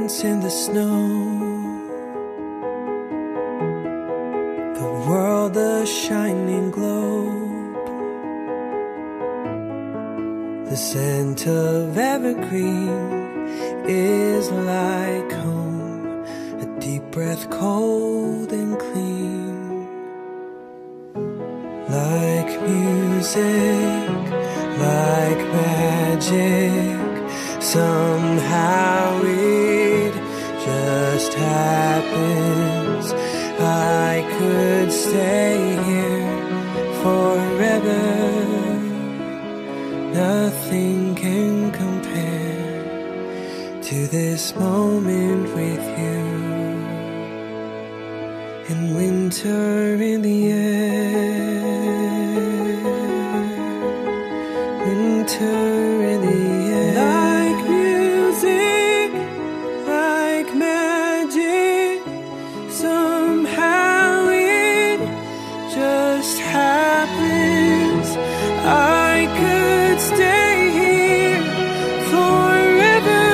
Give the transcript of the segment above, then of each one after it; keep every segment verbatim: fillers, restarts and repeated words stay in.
footprints in the snow, the world a shining globe, the scent of evergreen is like home, a deep breath cold and clean. Like music, like magic, somehow it just happens. I could stay here forever. Nothing can compare to this moment with you. And winter in the air, winter in the air. Like music, like magic, somehow it just happens. I could stay here forever.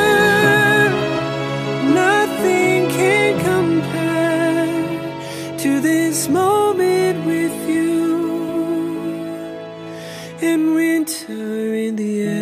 Nothing can compare to this moment with you. In winter in the air.